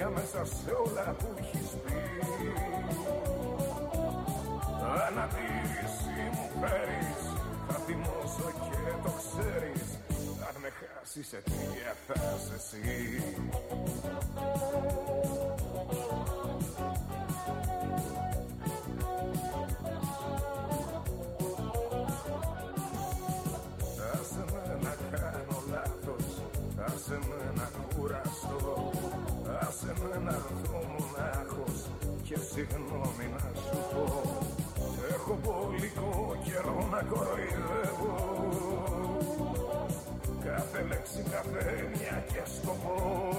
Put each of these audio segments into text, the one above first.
μέσα σε όλα που έχεις πει. Ανατήρηση μου φέρεις, θα θυμώσω και το ξέρεις. Αν με χάσεις αιτία θα είσαι εσύ. Άσε με να κάνω λάθος, άσε με να κουραστώ, άσε με να έρθω μονάχος και συγγνώμη να σου πω. Έχω πολικό καιρό να κοροϊδεύω, κάθε λέξη, κάθε έννοια και σκοπό.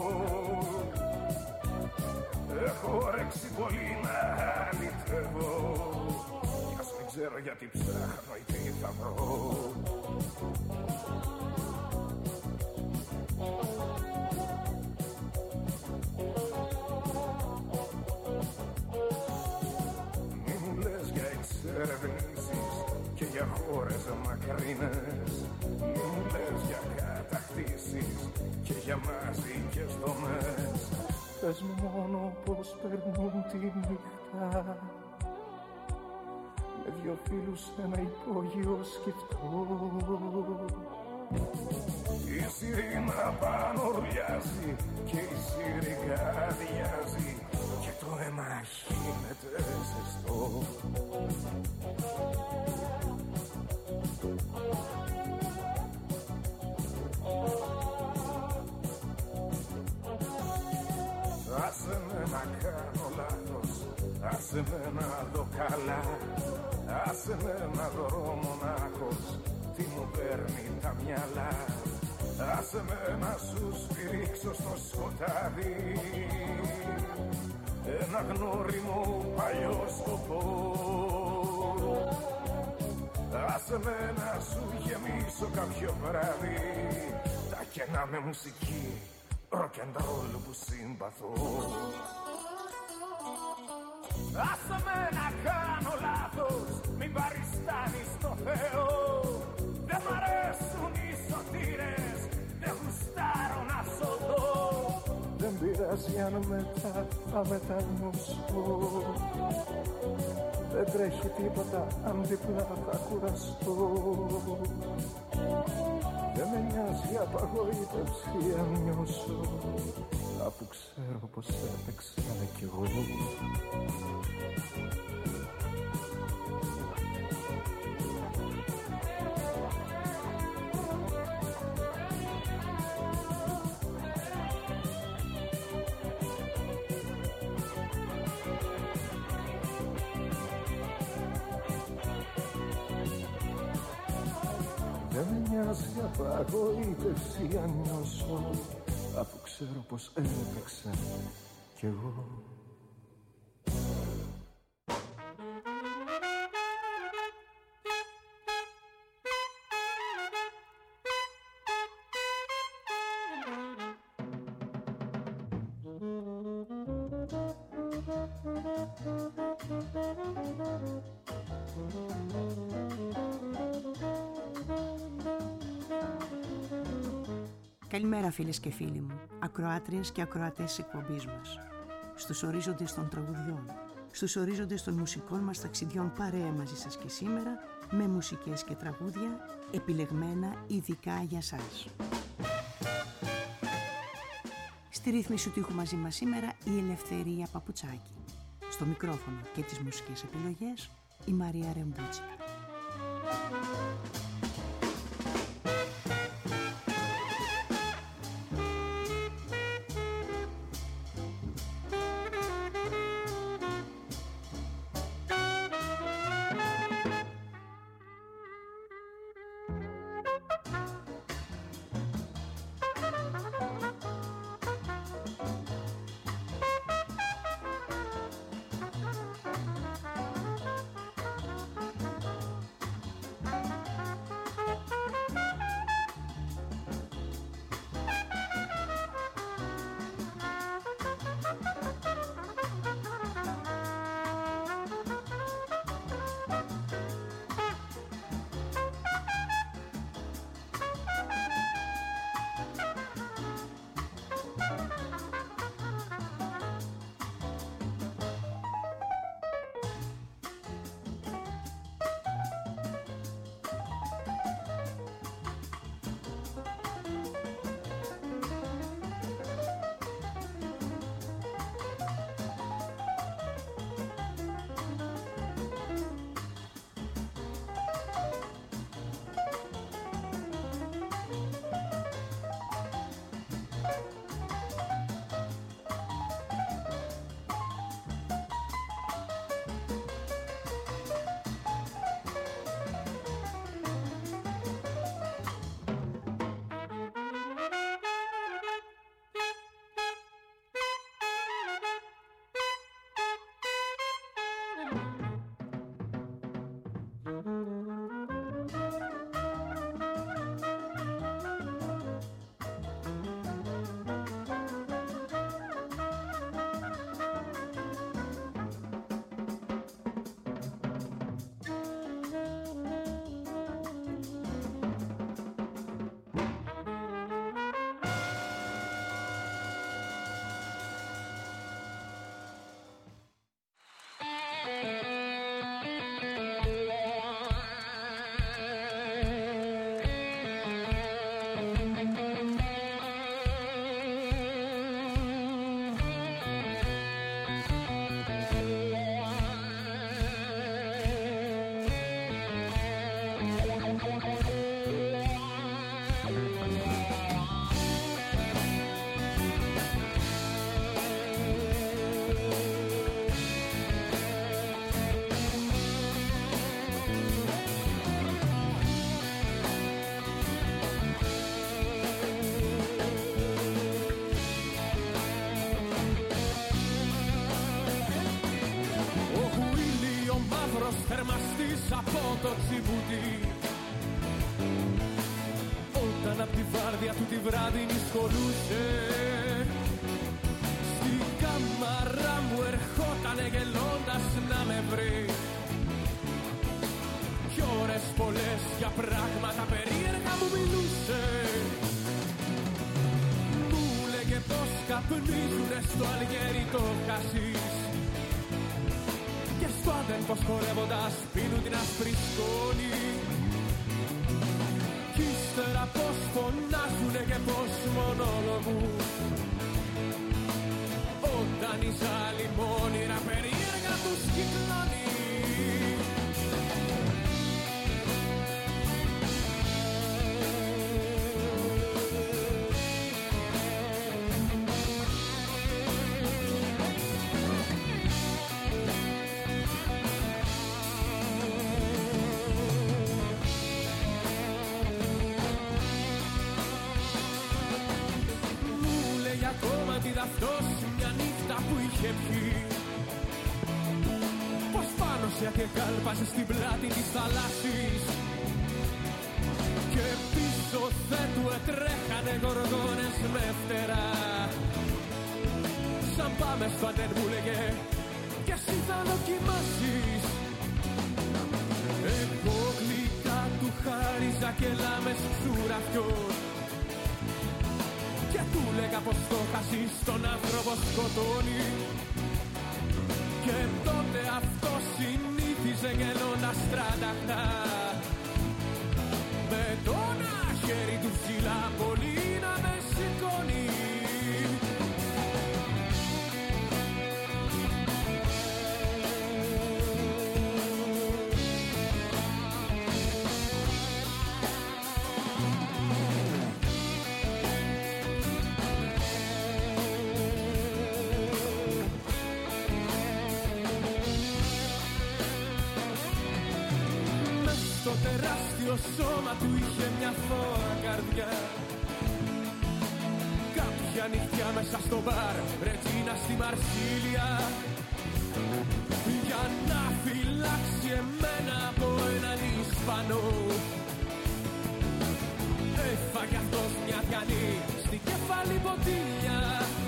Έχω όρεξη πολύ να αληθεύω, κι ας μην ξέρω γιατί ψάχνω ή τι θα βρω. Μη μου λες για εξερευνήσεις και για χώρες μακρινές. Μη μου λες για κατακτήσεις και για μαζικές δομές. Πες μου μόνο πως περνούν τη νύχτα με δυο φίλους σε ένα υπόγειο σκεφτό. Η σιρήνα πάνω ουρλιάζει και η σιρήκα αδειάζει και το αίμα γίνεται ζεστό. Άσε με να κάνω λάθος, άσε με να δω καλά, άσε με να δω μονάχος τι μου παίρνει τα μυαλά. Άσε με να σου σφυρίξω στο σκοτάδι ένα γνώριμο παλιό σκοπό. Άσε με να σου γεμίσω κάποιο βράδυ τα κενά με μουσική rock and roll που συμπαθώ. Άσε με να κάνω λάθος, μην παριστάνεις το Θεό. Δεν μ' αρέσουν οι σωτήρες, δεν γουστάρω να σωθώ. Δεν πειράζει αν μετά θα μετανιώσω, δεν τρέχει τίποτα αν διπλά θα κουραστώ. Δεν με νοιάζει απαγοήτευση αν νιώσω, αφού ξέρω πως έπαιξα κι εγώ. Δεν με νοιάζει απαγοήτευση αν νιώσω, αφού ξέρω πως έπαιξα κι εγώ. Καλημέρα φίλες και φίλοι μου, ακροάτριες και ακροατές της εκπομπής μας. Στους ορίζοντες των τραγουδιών, στους ορίζοντες των μουσικών μας ταξιδιών παρέα μαζί σας και σήμερα, με μουσικές και τραγούδια επιλεγμένα ειδικά για σας. Στη ρύθμιση του ήχου μαζί μας σήμερα η Ελευθερία Παπουτσάκη. Στο μικρόφωνο και τις μουσικές επιλογές η Μαρία Ρεμπούτση. Από το τσιμπούτι, όταν απ' τη βάρδια του τη βράδυ νησκολούσε, στη κάμαρα μου ερχότανε γελώντας να με βρει. Κι ώρες πολλές για πράγματα περίεργα μου μιλούσε. Μου λέγε πως καπνίζουνε στο Αλγέρι το χασίς και στο Άντεν πως χορεύοντας πίνουν την άσπρη σκόνη. Κι ύστερα πως φωνάζουνε και πως μονόλογους όταν η ζάλη μόνιρα περίεργα τους κυκλώνει. Αυτός μια νύχτα που είχε πιει, πως πάνω σε ακεκάλπαζε στην πλάτη της θαλάσσης και πίσω δεν του ετρέχανε γοργόνες με φτερά. Σαν πάμε στο Άντεν μου λέγε κι εσύ θα δοκιμάσεις. Εγώ γλυκά του χάριζα και λάμες ξουραφιών και του λέγα πως το χασίς τον άνθρωπο σκοτώνει. Και τότε αυτό συνήθιζε γελώντας τρανταχτά, με το ένα χέρι του ψηλά πολύ να με σηκώνει. Το τεράστιο σώμα του είχε μια φόρα καρδιά. Κάποια νυχτιά μέσα στο μπαρ Ρετζίνα στη Μαρσίλια, για να φυλάξει εμένα από έναν Ισπανό, έφαγε αυτός μια διανή στην κεφάλι ποτήλια.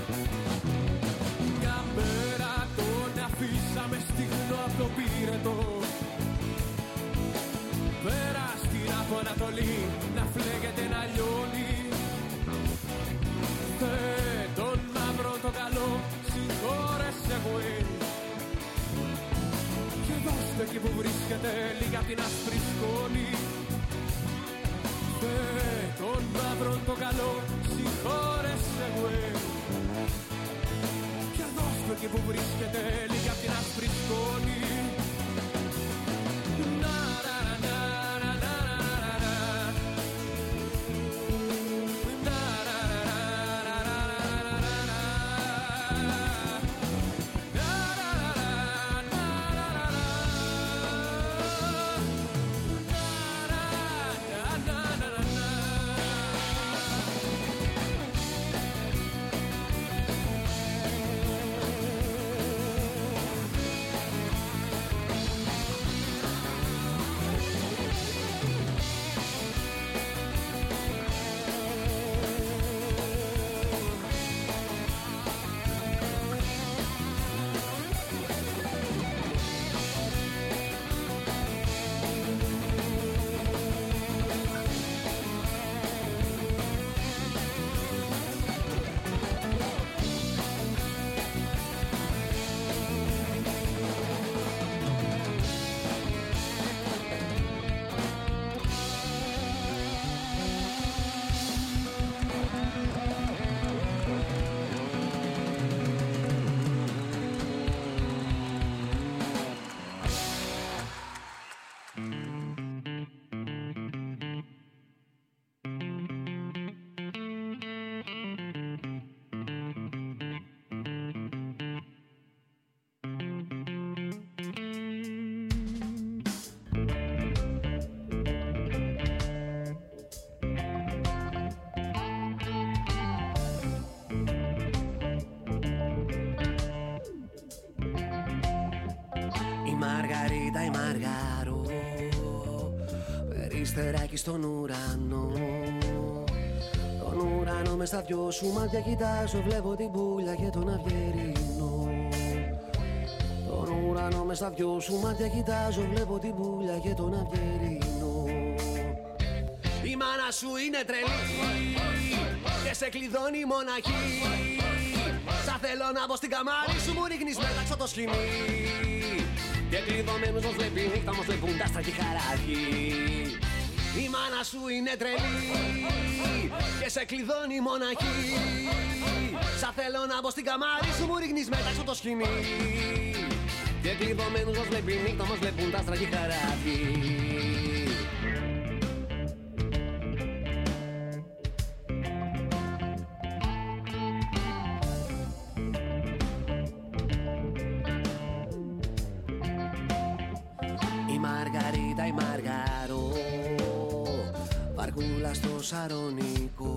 Μια μέρα τον αφήσαμε στιγνό απ' το πύρετο, πέρα στην από Ανατολή να φλέγεται να λιώνει. Τον μαύρο το καλό συγχώρεσε γουί και δώστε εκεί που βρίσκεται λίγα την άσπρη σκόνη. Τον μαύρο το καλό συγχώρεσε γουί και δώστε εκεί που βρίσκεται λίγα την άσπρη σκόνη. Μαργαρίτα, η Μαργαρό, περιστεράκι στον ουρανό. Τον ουρανό μες στα δυο σου μάτια κοιτάζω, βλέπω την πουλιά και τον αυγερινό. Τον ουρανό μες στα δυο σου μάτια κοιτάζω, βλέπω την πουλιά και τον αυγερινό. Η μάνα σου είναι τρελή και σε κλειδώνει μοναχή. Σαν θέλω να μπω στην καμάρι σου, μου ρίχνεις μέταξω το σκηνή. Και κλειδωμένους μας βλέπει νύχτα, μας βλέπουν τα άστρα και χαράκι. Η μάνα σου είναι τρελή και σε κλειδώνει μοναχή. Σαν θέλω να μπω στην καμάρι σου, μου ρίχνεις μέταξω το σκηνή. Και κλειδωμένους μας βλέπει νύχτα, μας βλέπουν τα άστρα και χαράκι. Μαργαρίτα, η Μαργαρό, βαρκούλα στο Σαρονικό.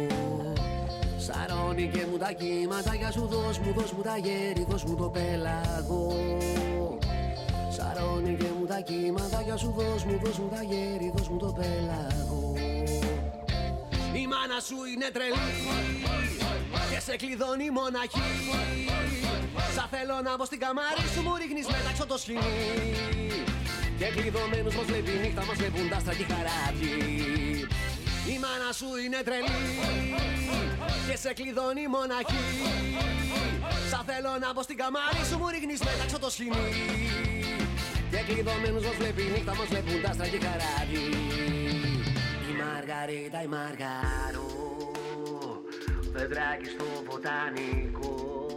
Σαρονικέ μου τα κύματα, σου δώσ' μου τα γέρι, δώσ' μου το πέλαγο. Σαρονικέ μου τα κύματα, σου δώσ' μου τα γέρι, δώσ' μου το πέλαγο. Η μάνα σου είναι τρελή και σε κλειδώνει μοναχή. Σαν θέλω να μπω στην καμάρι σου, μου ρίχνεις μέταξω το σκηνή. Και κλειδωμένους μας βλέπει νύχτα, μας βλέπουν τα άστρα και χαράκι. Η μάνα σου είναι τρελή και σε κλειδώνει μοναχή. Σαν θέλω να μπω στην καμάρι σου, μου ρίχνεις μέταξω το σκηνή. Και κλειδωμένους μας βλέπει νύχτα, μας βλέπουν τα άστρα και χαράκι. Η Μαργαρίτα, η Μαργαρό, πετράκι στο βοτανικό.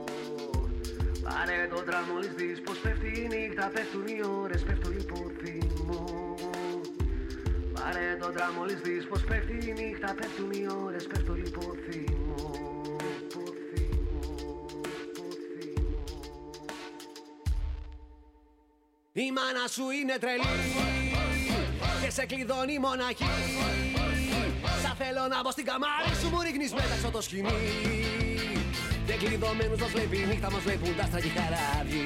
Πάρε το τραμμόλις δεις πως πέφτει η νύχτα, πέφτουν οι ώρες, πέφτω λιποθυμώ. Πάρε το τραμμόλις δεις πως πέφτει η νύχτα, πέφτουν οι ώρες, πέφτω λιποθυμώ. Η μάνα σου είναι τρελή και σε κλειδώνει μοναχή. Σαν θέλω να μπω στην καμάρι σου, μου ρίχνεις μέταξω το σκηνή. Και κλειδωμένους μας βλέπει νύχτα, μας βλέπουν τα άστρα και χαράδι.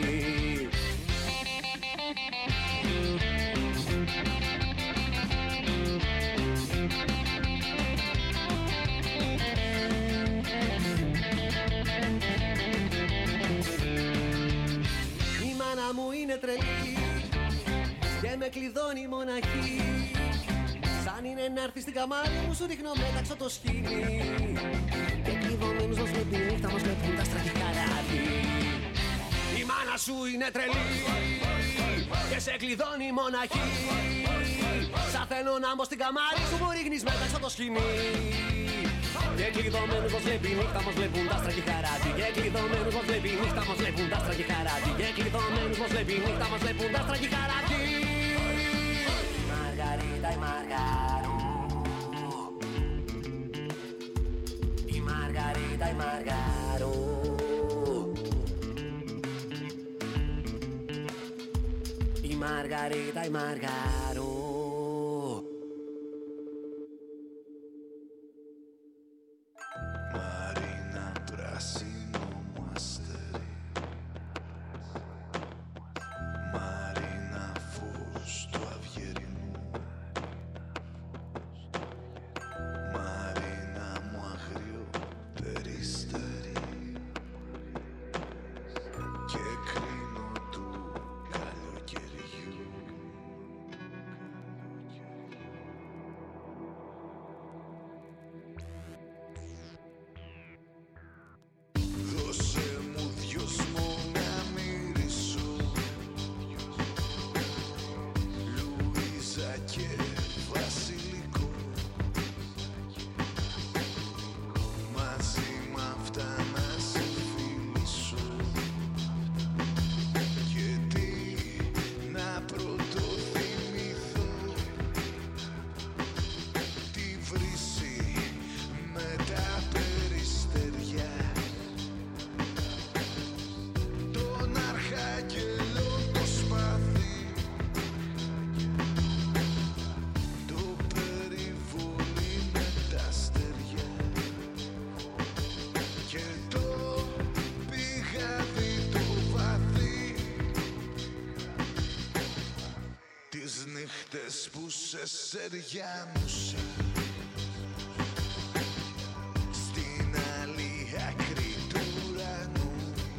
Η μάνα μου είναι τρελή και με κλειδώνει μοναχή. Σαν είναι να έρθει στην καμάρι μου, σου ρίχνω μέταξω το σκηνή. Και κλειδωμένους μας βλέπει νύχτα, μας βλέπουν τα άστρα και χαράδι. Η μάνα σου είναι τρελή και σε κλειδώνει μοναχή. Σαν θέλω να μπω στην καμάρι σου, μου ρίχνεις μέταξω το σκηνή. Και κλειδωμένους μας βλέπει νύχτα, μας βλέπουν τα άστρα και χαράδι. Και κλειδωμένους μας βλέπει νύχτα, μας βλέπουν τα άστρα και χαράδι. Και κλειδωμένους μας βλέπει νύχτα, μας βλέπουν τα άστρα και χαράδι. Μαργαρίτα, η Μαργαρό, η Μαργαρίτα, η Μαργαρό, η Μαργαρίτα, η Μαργαρό. Μαρίνα, πράσινο μου αστέρι, Μαρίνα, φως του αυγερινού, Μαρίνα μου αγριό περιστέρι και κρίνο του καλοκαιριού. στεριάνουσα στην άλλη άκρη του ουρανού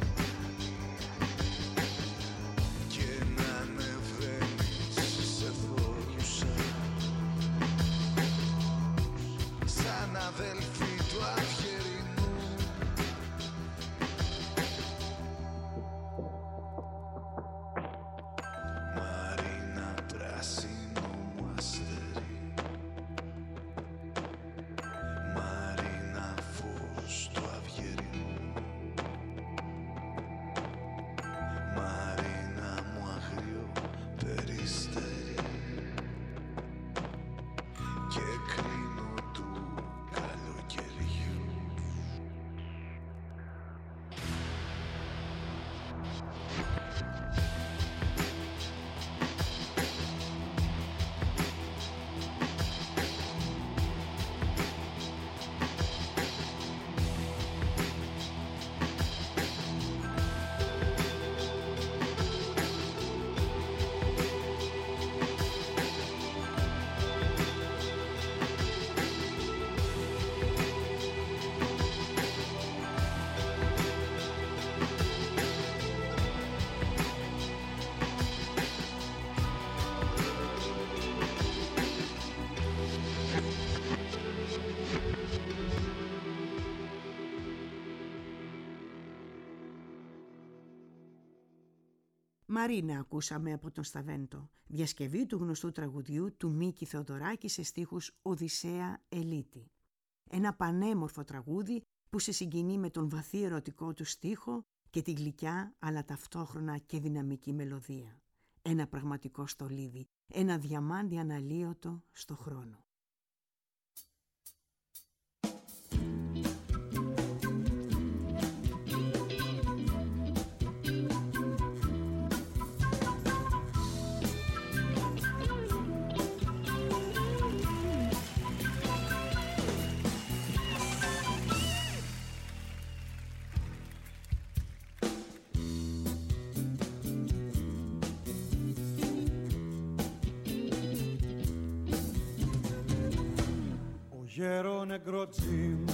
και να ανεβαίνεις σε θόρυουσα σαν αδέλφη του αυγερινού. Μαρίνα πράσινο μου αστέρι, Μαρίνα φως του αυγερινού, Μαρίνα μου αγριό περιστέρι και κρίνω του καλοκαιριού. Μαρίνα ακούσαμε από τον Σταβέντο, διασκευή του γνωστού τραγουδιού του Μίκη Θεοδωράκη σε στίχους Οδυσσέα Ελίτη. Ένα πανέμορφο τραγούδι που σε συγκινεί με τον βαθύ ερωτικό του στίχο και τη γλυκιά αλλά ταυτόχρονα και δυναμική μελωδία. Ένα πραγματικό στολίδι, ένα διαμάντι αναλύωτο στο χρόνο. Γέρο νεκροτζίμ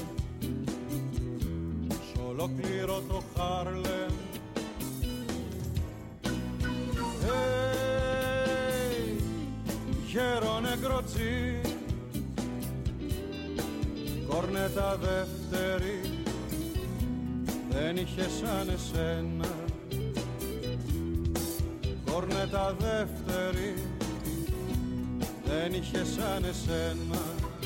σ' ολόκληρο το Χάρλεμ. Γέρο νεκροτζίμ, κόρνετα δεύτερη δεν είχε σαν εσένα. Κόρνετα δεύτερη δεν είχε σαν εσένα.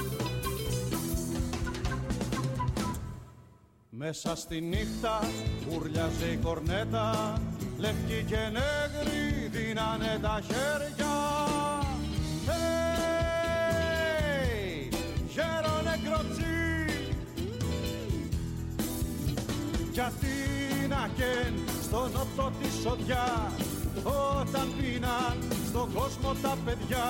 Μέσα στη νύχτα ουρλιάζε η κορνέτα, λευκή και νέγρη δίνανε τα χέρια. Γέρο νεκροτσί, γιατί να καίν στον νότο τη σοδιά, όταν πίναν στον κόσμο τα παιδιά.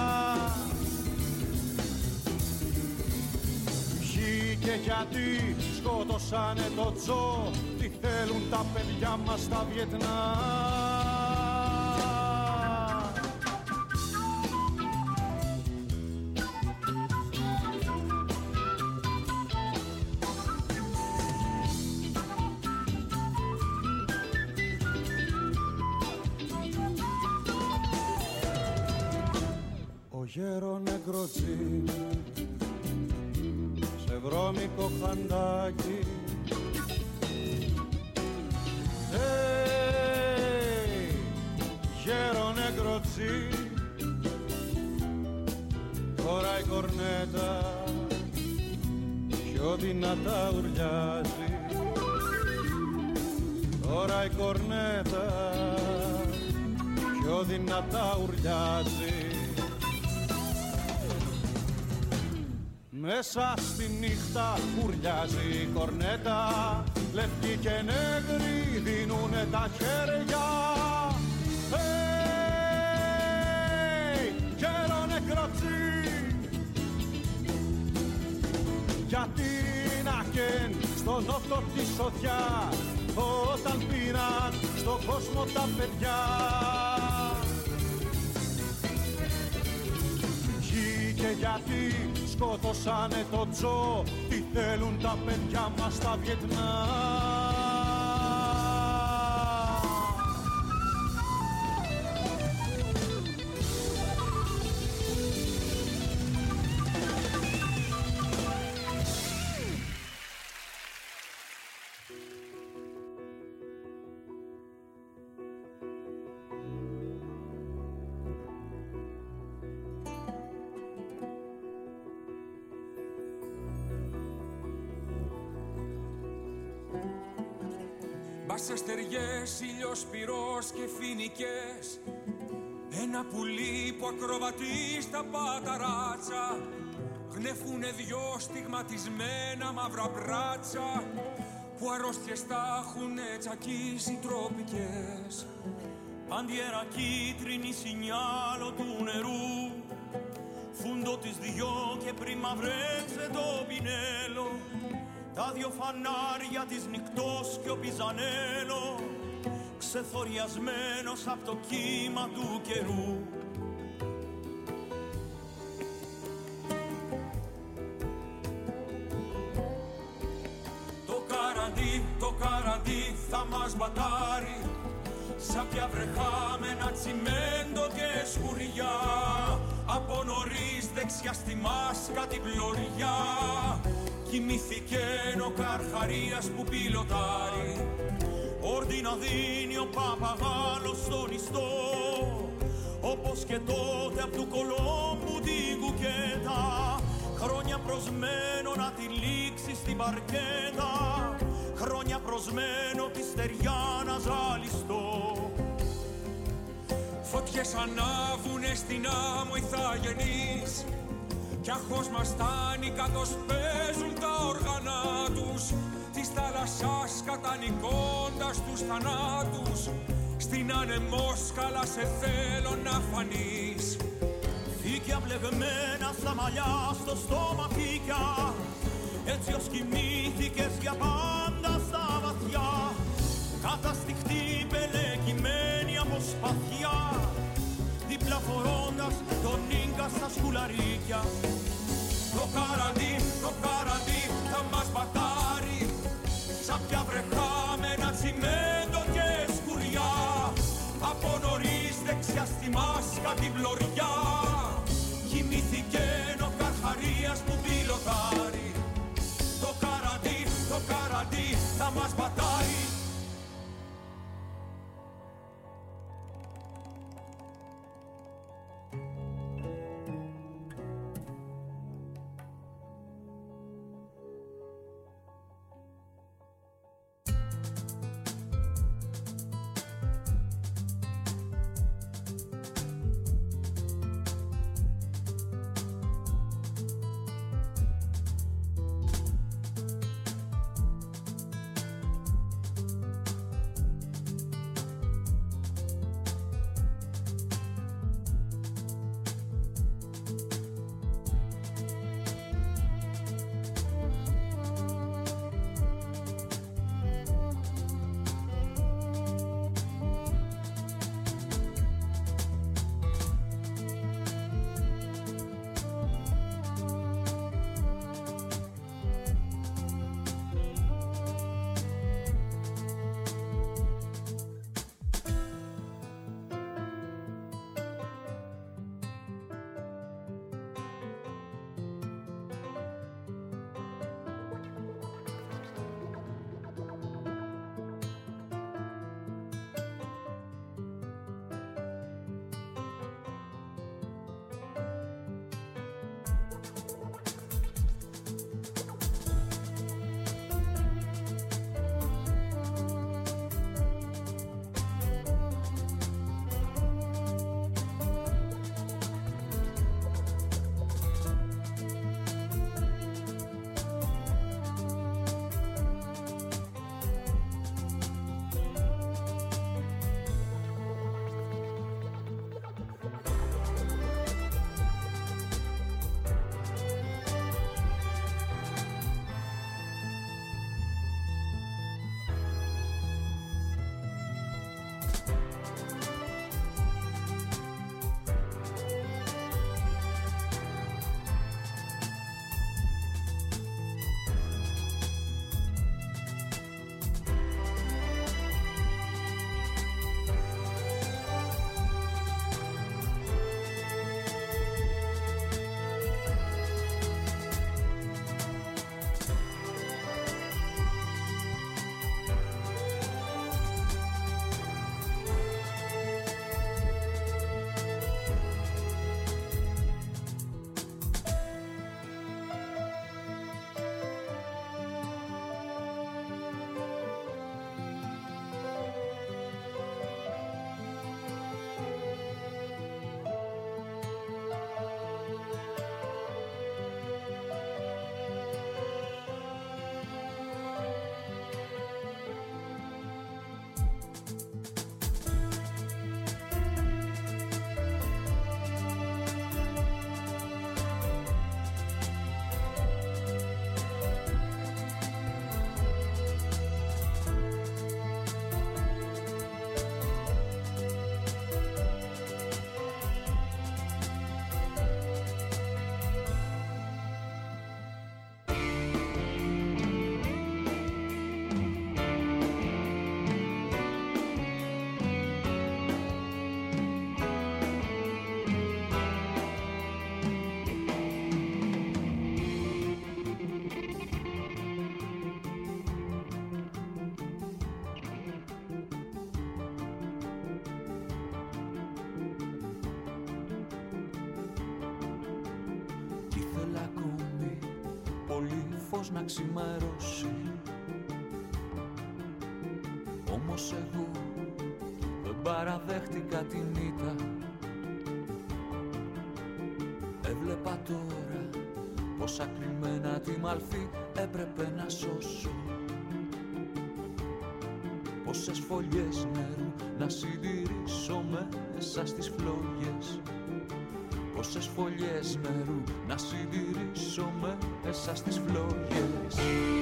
Και γιατί σκότωσανε το Τζο, τι θέλουν τα παιδιά μας στα Βιετνάμ. Ο γέρο νεκροτζή βρώμικο χαντάκι, γέρο νεκροτσί, τώρα η κορνέτα πιο δυνατά ουρλιάζει. Τώρα η κορνέτα πιο δυνατά ουρλιάζει. Μέσα στη νύχτα ουρλιάζει η κορνέτα, λευκή και νέγρη δίνουνε τα χέρια. Γέρο νεκροτσί, γιατί να καίν στον νότο τη σοδιά, όταν πήραν στον κόσμο τα παιδιά. γιατί σκότωσανε το Τζο. Τι θέλουν τα παιδιά μας στα Βιετνάμ. Μπάσες στεριές, ήλιος πυρός και φοινικές. Ένα πουλί που ακροβατεί στα παταράτσα. Γνέφουνε δυο στιγματισμένα μαύρα μπράτσα που αρρώστιες τα έχουνε τσακίσει τροπικές. Παντιέρα κίτρινη σινιάλο του νερού, φούντο τις δυο και πριν μαυρέξε το πινέλο. Τα δυο φανάρια της νυχτός και ο Πιζανέλο, ξεθοριασμένος απ' το κύμα του καιρού. Το καραντί θα μας μπατάρει, σάπια βρεχάμενα τσιμέντο και σκουριά. Από νωρίς δεξιά στη μάσκα την πλωριά, κοιμήθηκε ο Καρχαρίας που πιλοτάρει. Όρτι να δίνει ο παπαγάλος στον ιστό, όπως και τότε απ' του Κολόμπου την κουκέτα. Χρόνια προσμένο να τη λήξει στην παρκέτα, χρόνια προσμένο τη στεριά να ζαλιστώ. Φωτιές ανάβουνε στην άμμο οι θαγενείς, κι άχος μας στάνει καθώς παίζουν τα όργανα τους, της θάλασσας κατανικώντας τους θανάτους. Στην ανεμόσκαλα σε θέλω να φανείς. Φύκια μπλεγμένα στα μαλλιά, στο στόμα φύκια, έτσι ως κοιμήθηκες για πάντα στα βαθιά. Καταστιχτή πελεκυμένη από σπαθιά, δίπλα φορώντας τον ίγκα στα σκουλαρίκια. Το καραντί θα μας μπατάρει, σάπια βρεχάμενα τσιμέντο και σκουριά. Από νωρίς δεξιά στη μάσκα την πλωριά, κοιμήθηκε ο Καρχαρίας που πιλοτάρει. Το καραντί θα μας μπατάρει. φως να ξημερώσει. Όμως εγώ δεν παραδέχτηκα την ήττα. Έβλεπα τώρα πόσα κρυμμένα τη μαλφή έπρεπε να σώσω. Πόσες φωλιές νερού να συντηρήσω μέσα στις φλόγες. Πόσες φωλιές νερού να συντηρήσω μέσα στις φλόγες.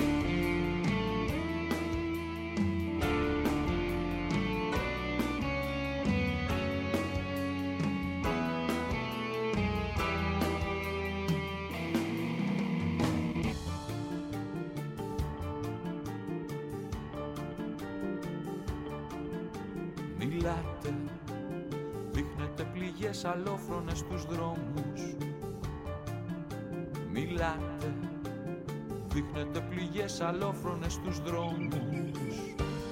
Μιλάτε, δείχνετε πληγές αλόφρονες στους δρόμους. Μιλάτε, δείχνετε πληγές αλόφρονες στους δρόμους.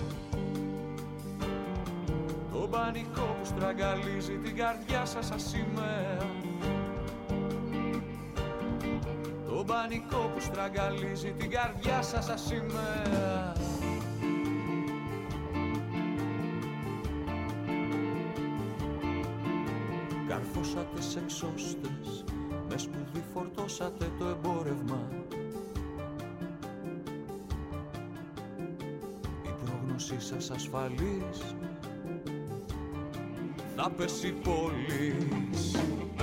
Το πανικό που στραγγαλίζει την καρδιά σας σαν σημαία. Το πανικό που στραγγαλίζει την καρδιά σας σαν σημαία. Καρφώσατε σε εξώστες, με σπουδή φορτώσατε το εμπόρευμα. Η πρόγνωσή σας ασφαλής θα πέσει πόλης.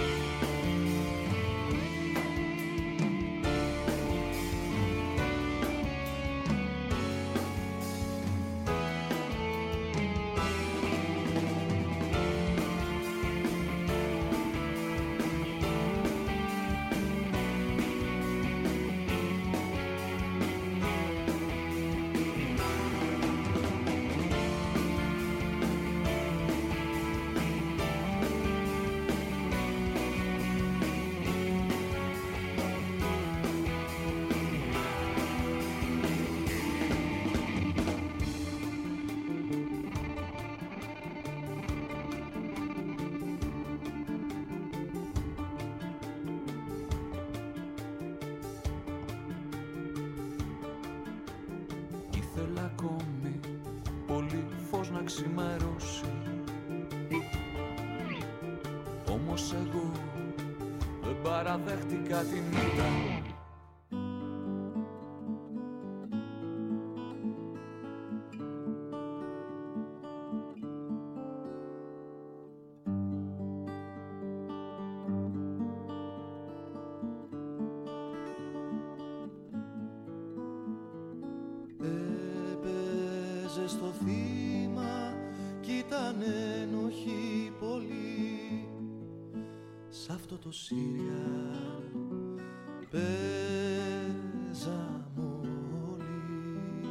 Ήθελα ακόμη πολύ φως να ξημερώσει. Όμως εγώ δεν παραδέχτηκα την ήττα. Στο θύμα κι ήταν ένοχοι πολύ. Σ' αυτό το σύριαλ παίζαμε όλοι.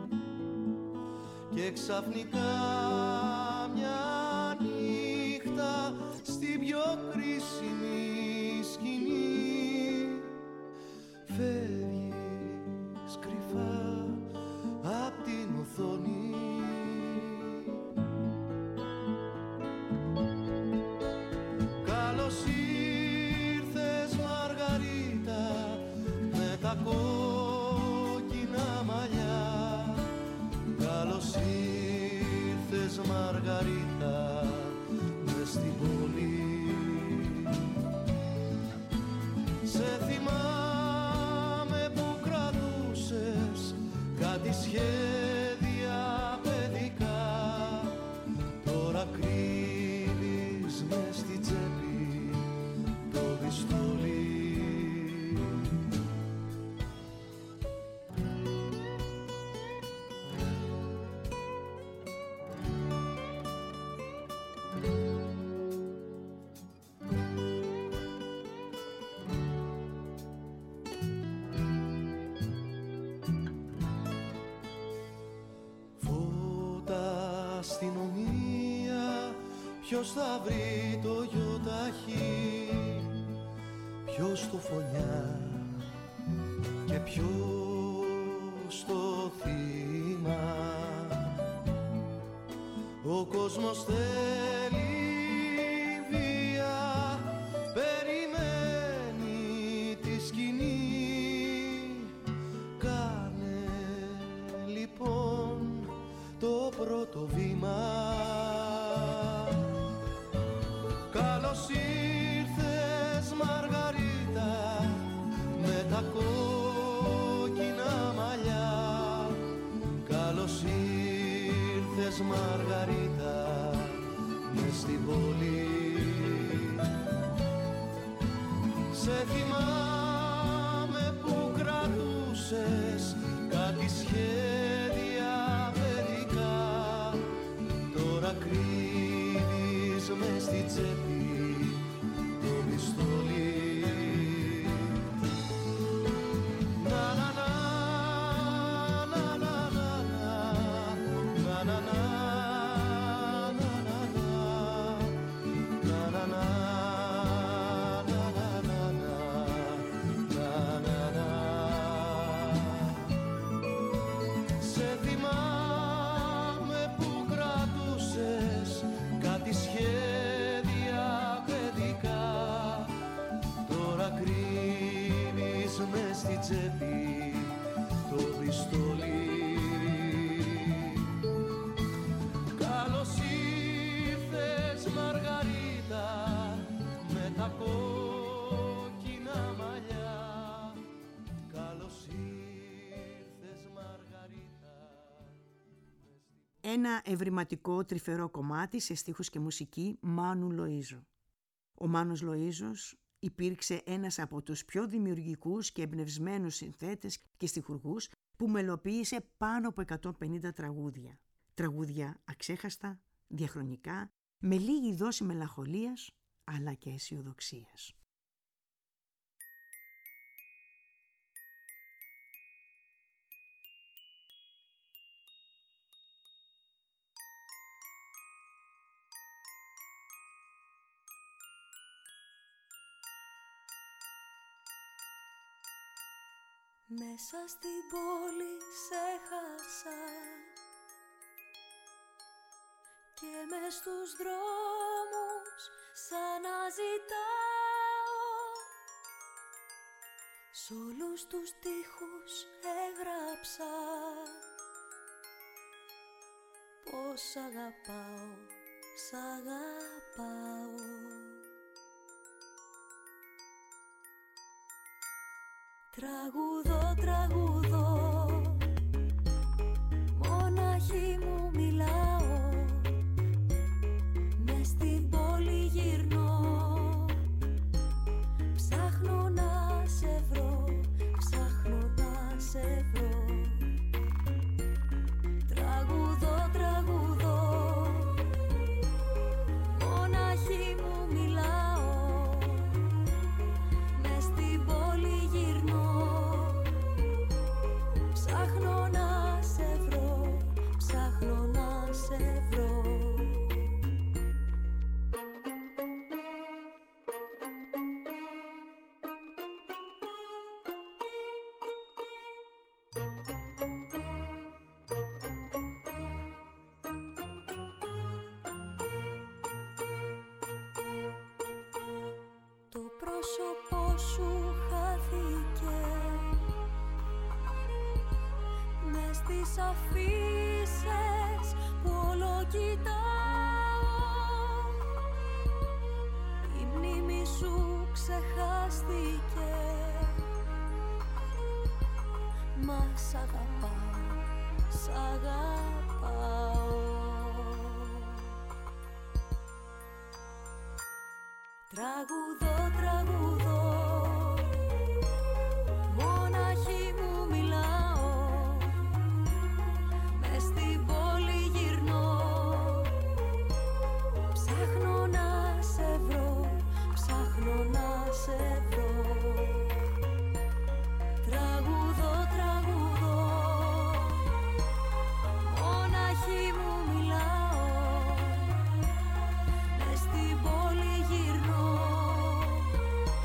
Και ξαφνικά μια νύχτα στην πιο κρίσιμη σκηνή φεύγεις κρυφά απ' την οθόνη. Καλώς ήρθες Μαργαρίτα με τα κόκκινα μαλλιά. Καλώς ήρθες Μαργαρίτα μες στην πόλη. Σε θυμάμαι που κρατούσες κάτι σχέδια παιδικά. Τώρα κρύβεις μες στη τσέπη το πιστόλι. Αστυνομία, ποιος θα βρει το γιοταχή, ποιος το φωνιά και ποιος το θύμα. Ο κόσμος θέλει βία, περιμένει τη σκηνή ήρθες Μαργαρίτα μες στην πόλη. Σε θυμάμαι που κρατούσες κάτι σχέδια παιδικά, τώρα κρύβεις μες στη τσέπη το πιστόλι. Τσέπη το πιστόλι. Καλώς ήρθες Μαργαρίτα με τα κόκκινα μαλλιά. Καλώς ήρθες Μαργαρίτα. Ένα ευρηματικό τρυφερό κομμάτι σε στίχους και μουσική Μάνου Λοΐζο. Ο Μάνος Λοΐζος υπήρξε ένας από τους πιο δημιουργικούς και εμπνευσμένους συνθέτες και στιχουργούς που μελοποίησε πάνω από 150 τραγούδια. Τραγούδια αξέχαστα, διαχρονικά, με λίγη δόση μελαγχολίας αλλά και αισιοδοξίας. Μέσα στην πόλη σε χάσα και μες στους δρόμους σαν να ζητάω, σ' όλους τους τοίχους έγραψα πως σ' αγαπάω, σ' αγαπάω. Τραγουδώ, τραγουδώ, μονάχη μου μιλάω, μες στην πόλη γυρνώ, ψάχνω να σε βρω, ψάχνω να σε βρω. Τραγουδώ, τραγουδώ, μονάχη μου μιλάω, μες στην πόλη γυρνώ, ψάχνω να σε βρω, ψάχνω να σε βρω. Το πρόσωπό σου χάθηκε μες στις αφίσες που όλο κοιτάω. Η μνήμη σου ξεχάστηκε, μα σ' αγαπάω, σ' αγαπάω. Τραγουδώ, τραγουδώ, μονάχη μου μιλάω, μες στην πόλη γυρνώ, ψάχνω να σε βρω, ψάχνω να σε βρω. Τραγουδώ, τραγουδώ, μονάχη μου μιλάω, μες στην πόλη γυρνώ,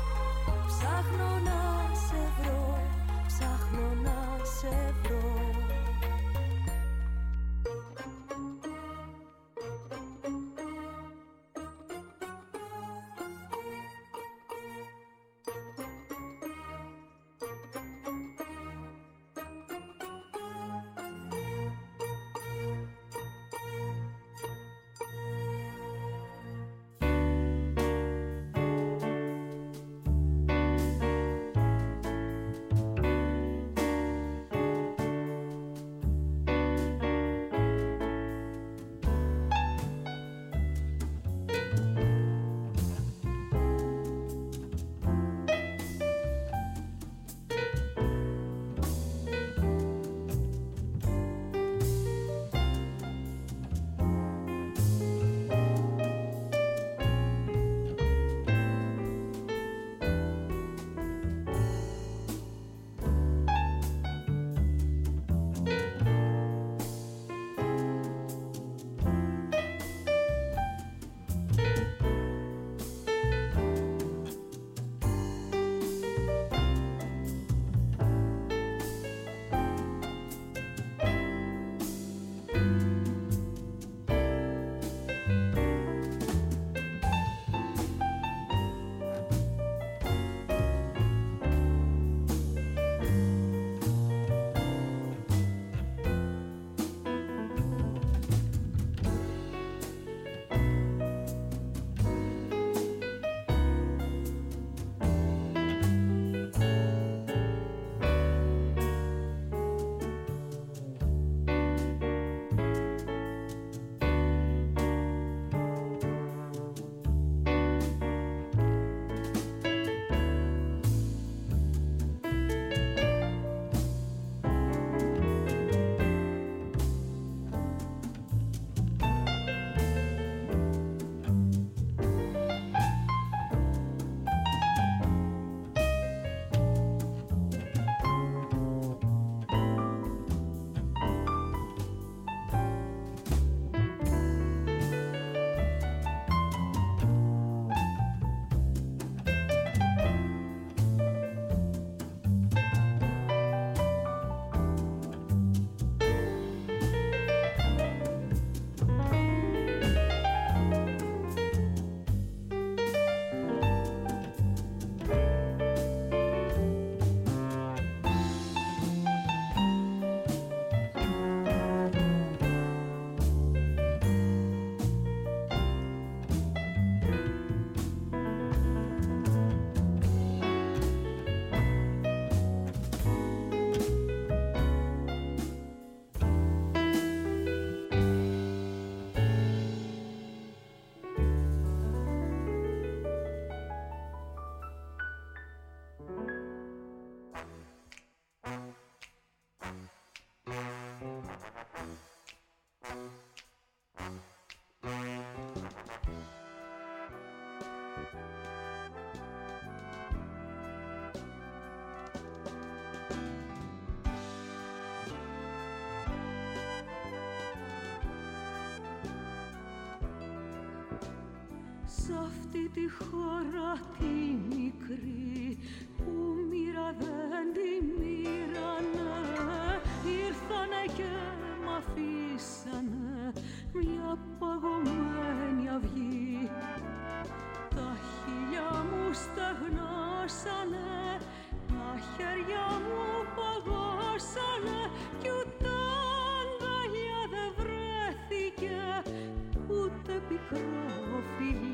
Σ' αυτή τη χώρα τη μικρή που μοίρα δεν τη μοίρανε, ήρθανε και μ' αφήσανε μια παγωμένη αυγή. Τα χείλια μου στεγνώσανε, τα χέρια μου παγώσανε κι ούτε αγκαλιά δεν βρέθηκε, ούτε πικρό φιλί.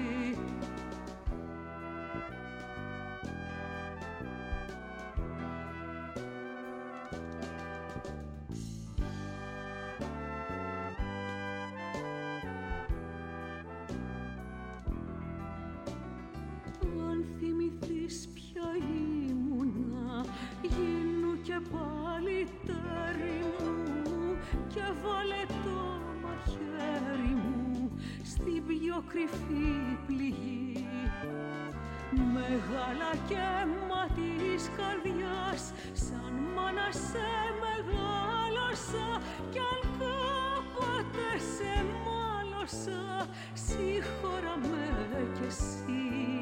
Αν θυμηθείς ποια ήμουνα, γίνου και πάλι τέρι μου και βάλε το μαχαίρι μου στην πιο κρυφή πληγή. Μεγάλα και αίμα της καρδιάς, σαν μάνα σε μεγάλωσα κι αν κάποτε σε μάλωσα, συγχώρα με κι εσύ.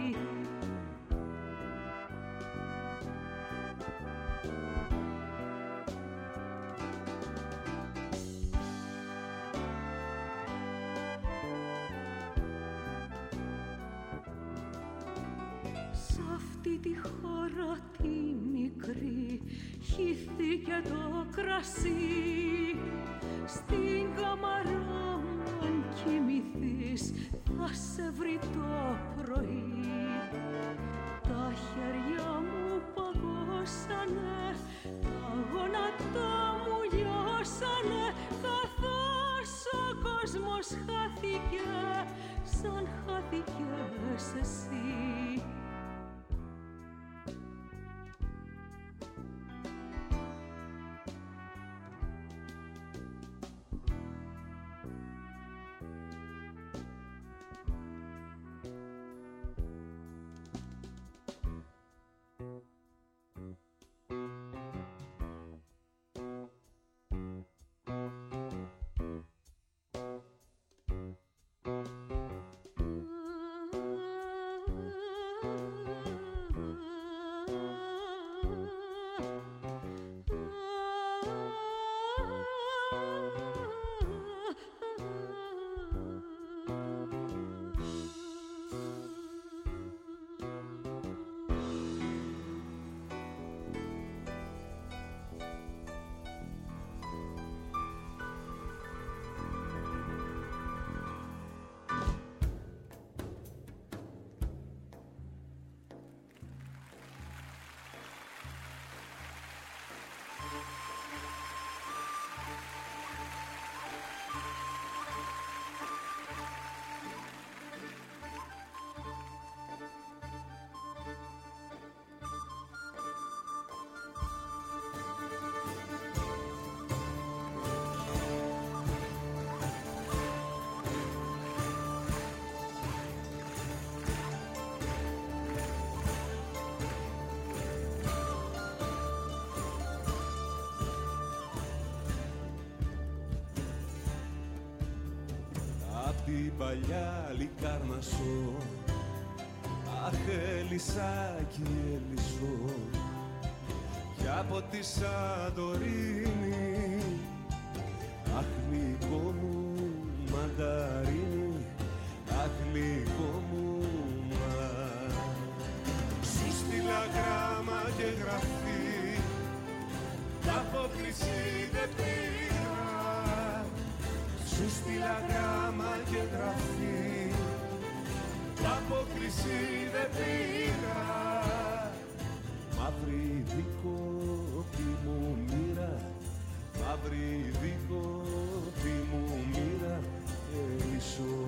Τη χώρα τη μικρή χύθηκε το κρασί. Στην καμαρά αν κοιμηθείς θα σε βρει το πρωί. Τα χέρια μου παγώσανε, τα γόνατα μου λιώσανε, καθώς ο κόσμος χάθηκε σαν χάθηκες εσύ. την παλιά Λικάρνασσο, αχ Ελισσάκι Ελισσό, κι από τη Σαντορίνη, αχ γλυκό μου μανταρίνι, αχ γλυκό μου μα. Σου στείλα γράμμα και γραφή, τ' απόκριση δεν πήρα. Σου στείλα γράμμα και γραφή, τ' απόκριση δεν πήρα. Μαύρη δίκοπη μου μοίρα, μαύρη δίκοπη μου μοίρα, Ελισσό.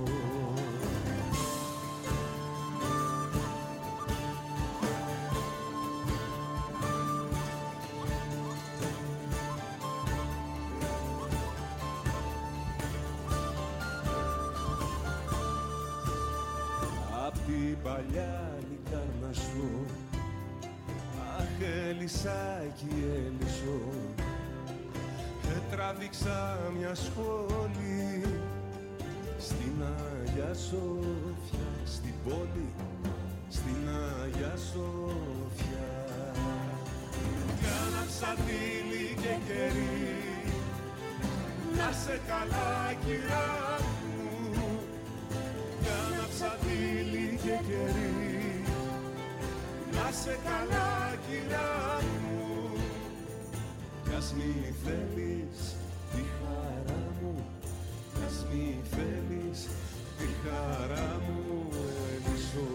Απ' την παλιά Λικάρνασσο, αχ Ελισσάκι Ελισσό, τράβηξα μια σχόλη στην Αγία Σόφια, στην πόλη, στην Αγία Σόφια. Κάνα ψατήλι και κερί, να σε καλά κυρά μου. Κάνα ψατήλι και κερί, να σε καλά κυρά μου. Κι ας μη θέλεις τη χαρά μου, κι ας μη θέλεις τη χαρά μου, Ελισσό.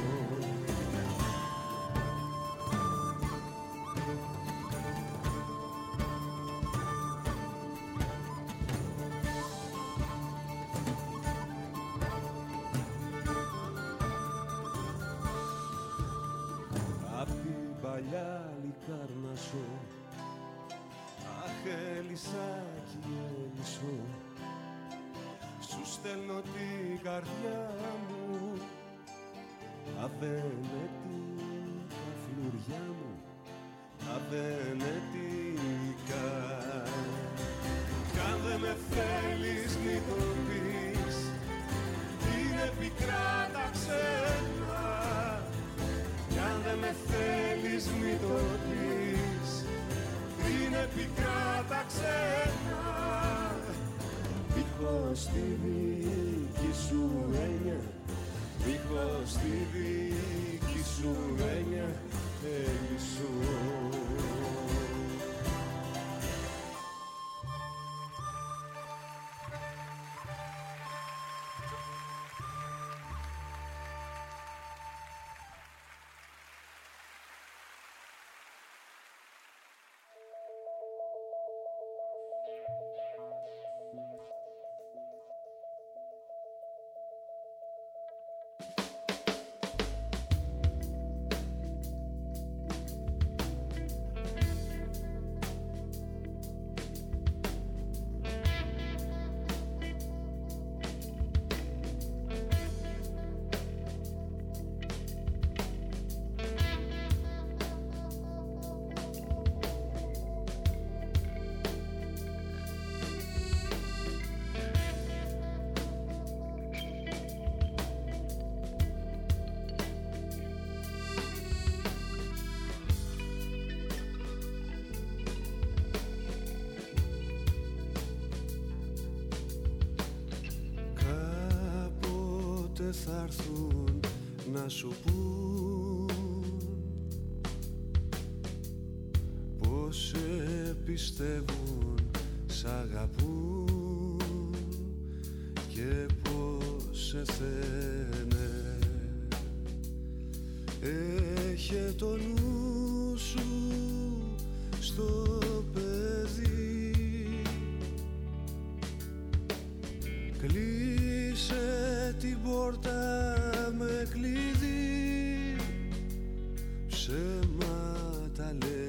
Απ' την παλιά Λικάρνασσο, αχ, Ελισσάκι, Ελισσό, σου στέλνω την καρδιά μου, αβενετικά φλουριά μου, αβενετικά. Κι αν δεν με θέλεις μη το πεις, είναι πικρά τα ξένα. Κι αν δεν με θέλεις μη το πεις, είναι πικρά τα ξένα. Δίχως τη δική σου έννοια, δίχως τη δική σου έννοια, Ελισσό. Θα έρθουν να σου πουν πως σε πιστεύουν, σ' αγαπούν και πως σε θένε. Έχε το νου σου στο παιδί, κλείσε την πόρτα με κλειδί, ψέματα λένε.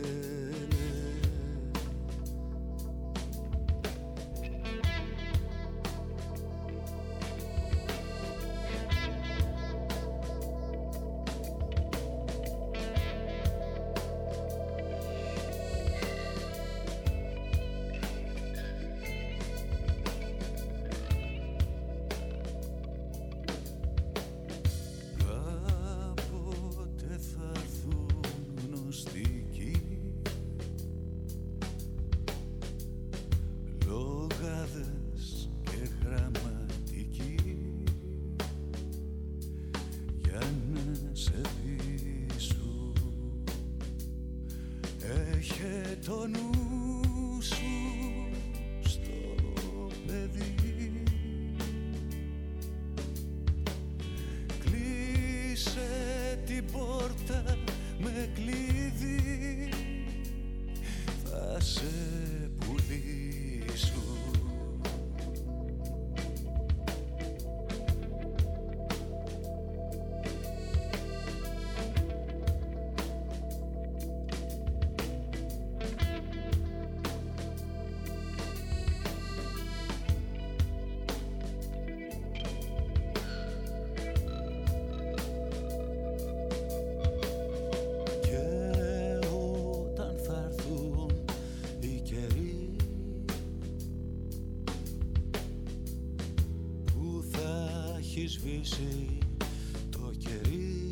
έχει σβήσει το κερί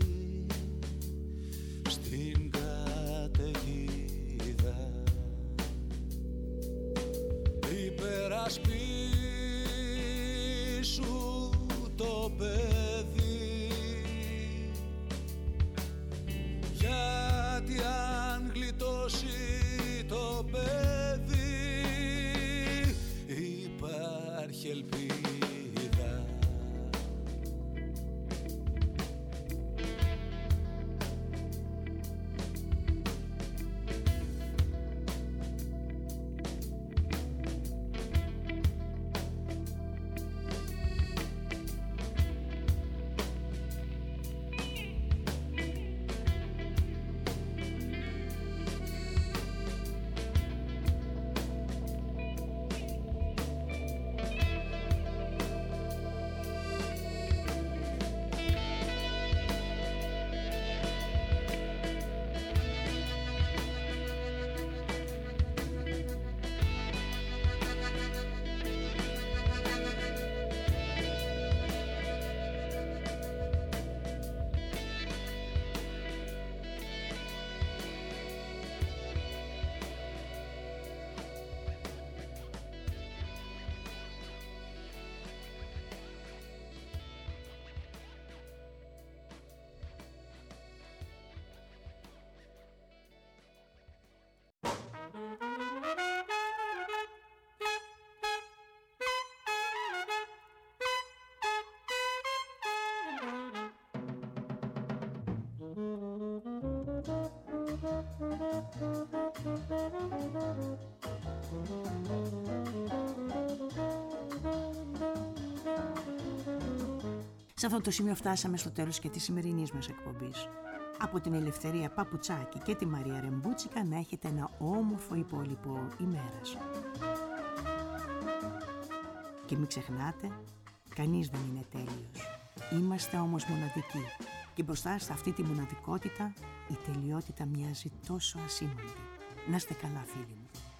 στην καταιγίδα. Υπερασπίσου το παιδί, γιατί αν γλιτώσει το παιδί υπάρχει ελπίδα. Σε αυτό το σημείο φτάσαμε στο τέλος και της σημερινής μας εκπομπής. Από την Ελευθερία Παπουτσάκη και τη Μαρία Ρεμπούτσικα να έχετε ένα όμορφο υπόλοιπο ημέρας. Και μην ξεχνάτε, κανείς δεν είναι τέλειος. Είμαστε όμως μοναδικοί και μπροστά σε αυτή τη μοναδικότητα η τελειότητα μοιάζει τόσο ασήμαντη. Να είστε καλά φίλοι μου.